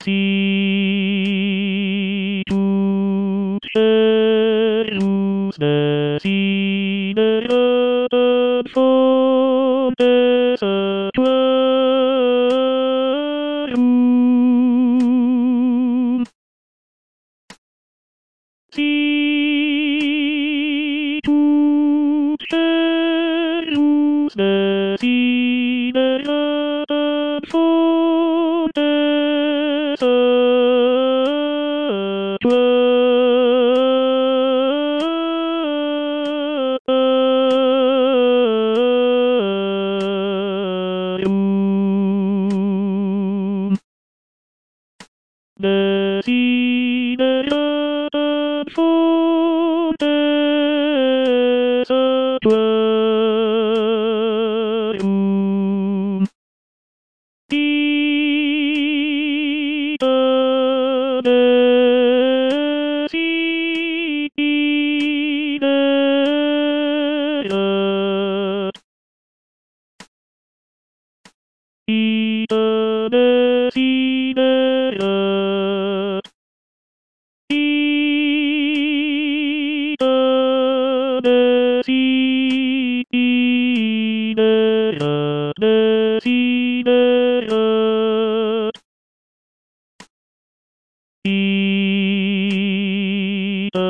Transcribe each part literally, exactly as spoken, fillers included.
Si tu cerus desideratem fontes aquarum. Si tu cerus desideratem fontes aquarum. Desideratem fontes aquarum. Ita desiderat. Ita desiderat. Ita desiderat. Desiderat. Ita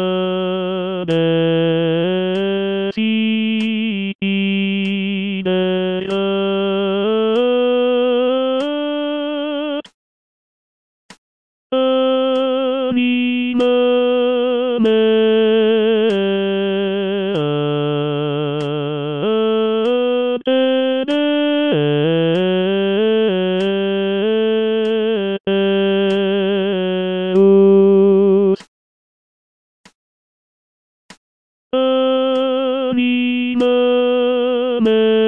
desiderat. Anima meam Deus. Anima meam